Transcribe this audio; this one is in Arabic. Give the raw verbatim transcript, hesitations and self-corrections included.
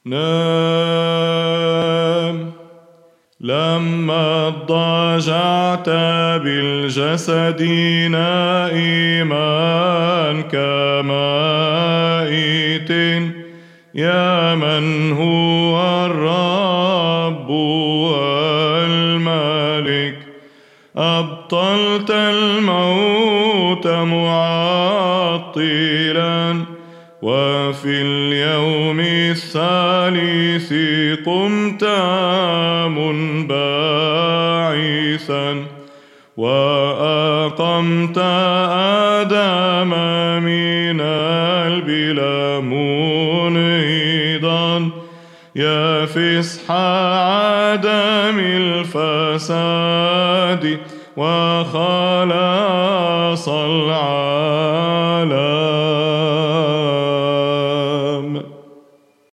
نام. لما اضطجعت بالجسد نائما كمائت، يا من هو الرب والملك، أبطلت الموت معطلا، وفي اليوم الثالث قمت منبعثا، وأقمت آدم من البلا منهضا، يا فسح عدم الفساد وخلاص العالم.